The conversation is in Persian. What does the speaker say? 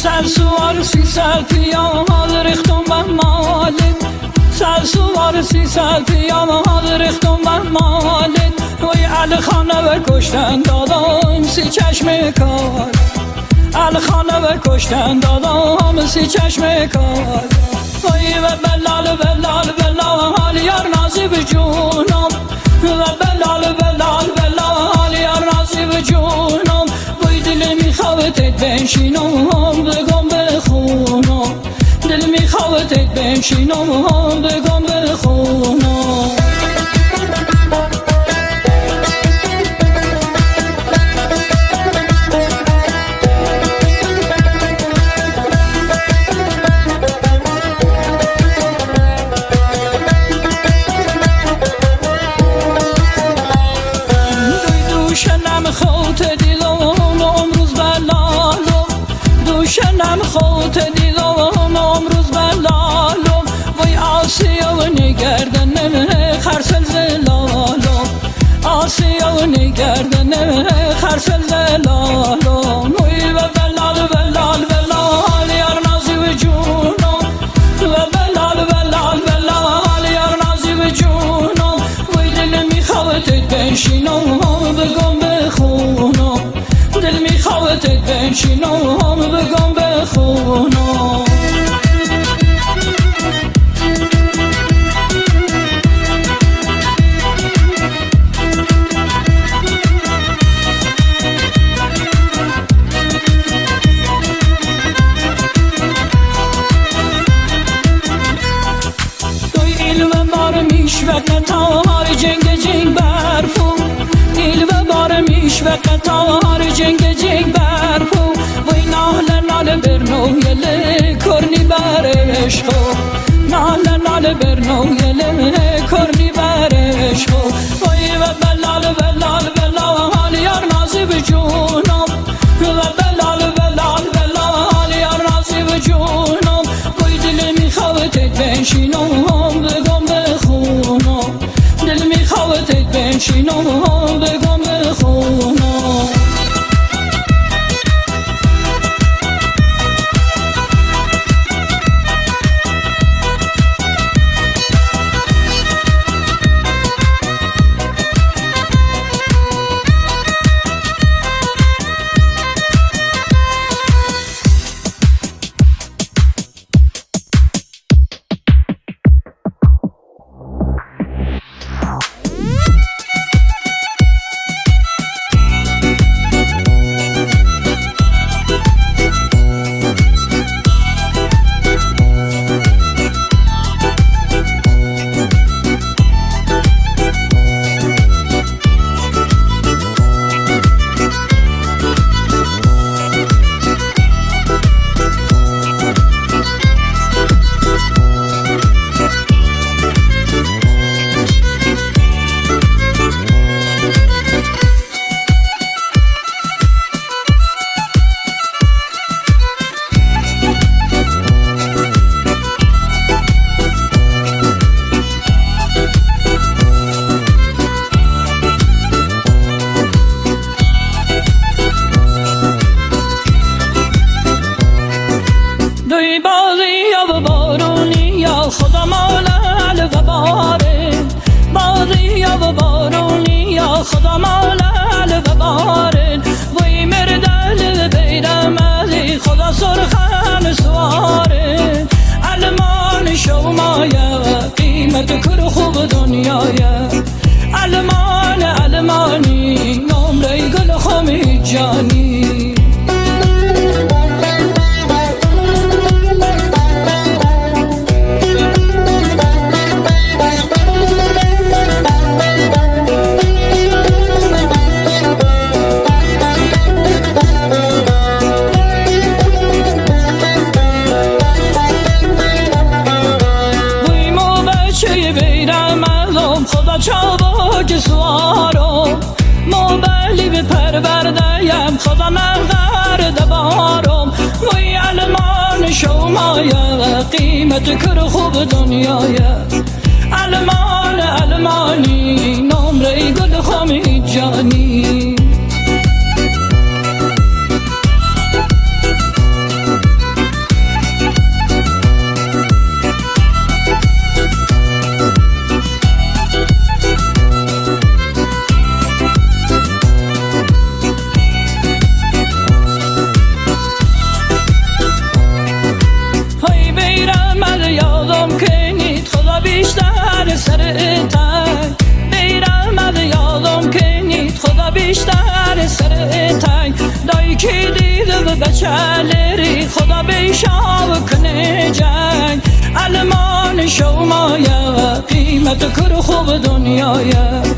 سرسوار 300 پیاد ریختم به مالت سرسوار 300 پیاد ریختم به مالت وی علی خانه و کشتن دادم سی چشم کار علی خانه و کشتن دادم سی چشم کار وی و بلال بلال بلال حال یار نازی جونم و بلال بلال بلال یار نازی جونم وی دل میخوادت بنشینم بگم بخونم دل میخوادت بنشینم بگم بخونم خوت دیدم امروز بلالم وی آسیا و نگردن خرسل زلالم آسیا و نگردن خرسل زلالم وی و بلال بلال بلال یار نازی و جونم و بلال بلال بلال یار نازی و جونم وی دل میخوادت بنشینم بگم بخونم دل میخوادت بنشینم بگم بخونم توی علم بار میشوک تار جنگ جنگ برفو علم بار میشوک تار جنگ جنگ برفو وی نال نال برنو یله کرنی بر عشقو نال نال برنو یله کرنی بر عشقو وی و بلال بلال بلال یار نازی بجونم و بلال بلال بلال یار نازی بجونم وی دل میخوادت بنشینم بگم بخونم دل میخوادت بنشینم بگم بخونم خدا مالل و بارن وی مردل بیرم علی خدا سرخن سوارن علمان شومایه قیمت کر خوب دنیایه علمان علمانی نمره گل خمی جانی چابک سوارم موبلی به پروردهیم خدا نورد بارم وی علمان شومایه قیمت کر خوب دنیایه علمان علمانی نمره گل خمی جانی کی دیده و بچه‌لری خدا بیشاب کنه جنگ المان شومایه قیمت کر خوب دنیایه